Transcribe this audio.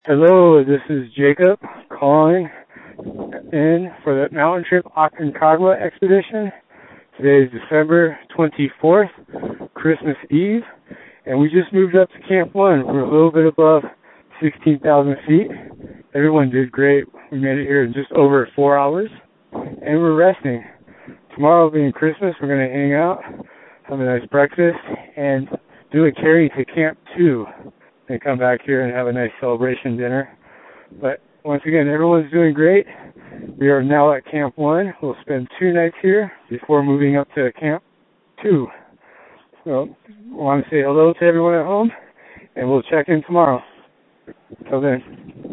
Hello, this is Jacob calling in for the Mountain Trip Aconcagua expedition. Today is December 24th, Christmas Eve, and we just moved up to Camp 1. We're a little bit above 16,000 feet. Everyone did great. We made it here in just over 4 hours, and we're resting. Tomorrow being Christmas, we're going to hang out, have a nice breakfast, and do a carry to Camp 2. And come back here and have a nice celebration dinner. But once again, everyone's doing great. We are now at Camp 1. We'll spend 2 nights here before moving up to Camp 2. So I want to say hello to everyone at home, and we'll check in tomorrow. Till then.